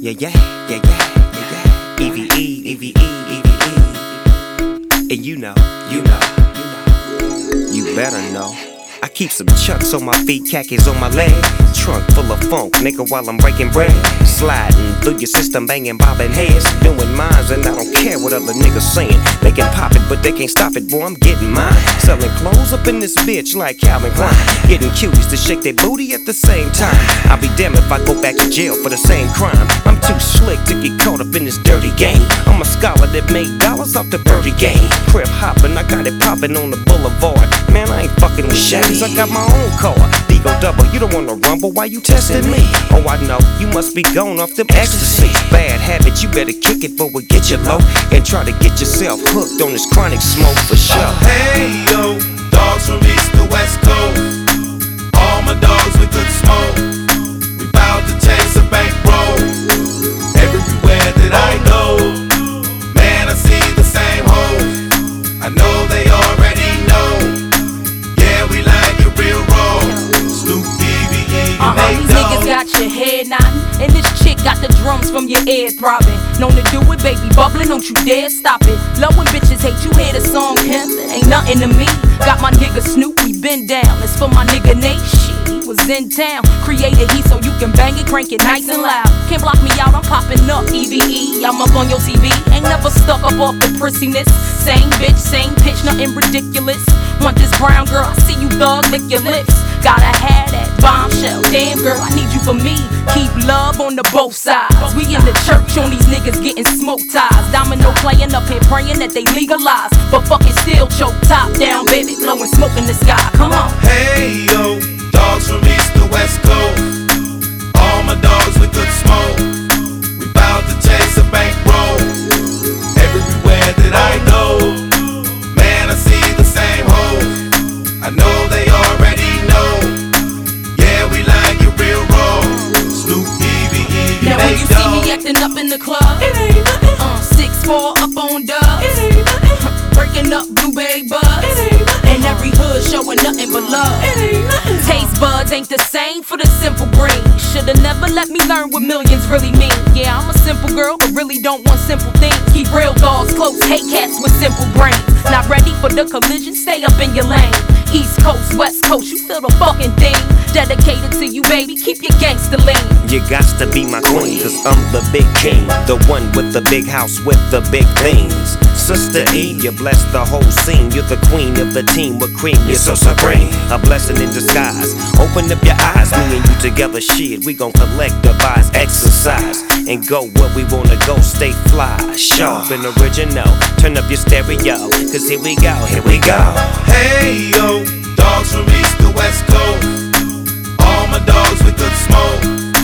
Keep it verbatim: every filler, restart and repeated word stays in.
Yeah, yeah, yeah, yeah, yeah, yeah. E V E, E V E, E V E. And you know, you know, you know, you better know. I keep some chucks on my feet, khakis on my legs. Trunk full of funk, nigga, while I'm breaking bread. Sliding through your system, banging, bobbing heads. Doing mines, and I don't care what other niggas saying. They can pop it, but they can't stop it, boy, I'm getting mine. Selling clothes up in this bitch like Calvin Klein. Getting cuties to shake their booty at the same time. I'll be damned if I go back to jail for the same crime. I'm too slick to get caught up in this dirty game. I'm a scholar that made dollars off the birdie game. Crib hopping, I got it popping on the boulevard. Man, I ain't fucking with Chevys, I got my own car. Digo double, you don't wanna rumble, why you testing me? Oh, I know, you must be gone off them ecstasy. Bad habits, you better kick it before we get you low. And try to get yourself hooked on this chronic smoke for sure. Hey yo, dogs from east to west coast. All my dogs with good smoke. We bout to chase a bankroll. Everywhere that I go, man, I see the same hoes. I know they already know. Yeah, we like it real raw. Snoop D V E and Uh-uh, they these niggas got your head nodding, and this chick got the drums from your ear throbbing. Known to do it, baby, bubbling, don't you dare stop it. Love when bitches hate you, hear the song pimp, it ain't nothing to me. Got my nigga Snoop, we been down. It's for my nigga Nate, shit, he was in town. Created heat so you can bang it, crank it nice and loud. Can't block me out, I'm popping up, E V E. I'm up on your T V, ain't never stuck up off the prissiness. Same bitch, same pitch, nothing ridiculous. Want this brown girl, I see you thug, lick your lips. Gotta have that bombshell, damn girl, I need you for me. Keep love on the both sides. We in the church on these niggas getting smoke ties. Domino playing up here praying that they legalize, but fucking still choke top down, baby, blowing smoke in the sky. Come on. Hey yo, dogs from east to west coast. All my dogs with good smoke. We bout to chase a bankroll. Everywhere that I go, man, I see the same hoes. I know they already know. Yeah, we like it real raw. Snoop D V E, Now when you see me acting up in the club, it ain't nothing. Uh, six four up on dubs, it ain't nothing. Breaking up blueberry buds, it ain't nothing. And every hood showing nothing but love, it ain't nothing. Taste buds ain't the same for the simple brain. Shoulda never let me learn what millions really mean. Yeah, I'm a simple girl, but really don't want simple things. Keep real dogs close, hate cats with simple brains. Not ready for the collision, stay up in your lane. East Coast, West Coast, you feel the fucking thing. Dedicated to you, baby, keep your gangster lean. You got to be my queen, cause I'm the big king. The one with the big house with the big things. Sister E, you bless the whole scene. You're the queen of the team with cream, you're so supreme. A blessing in disguise. Open up your eyes, me and you together, shit. We gon' collect, devise, exercise, and go where we wanna go, stay fly, sharp and original. Turn up your stereo, cause here we go, here we go. hey yo, dogs from east to west coast. All my dogs with good smoke.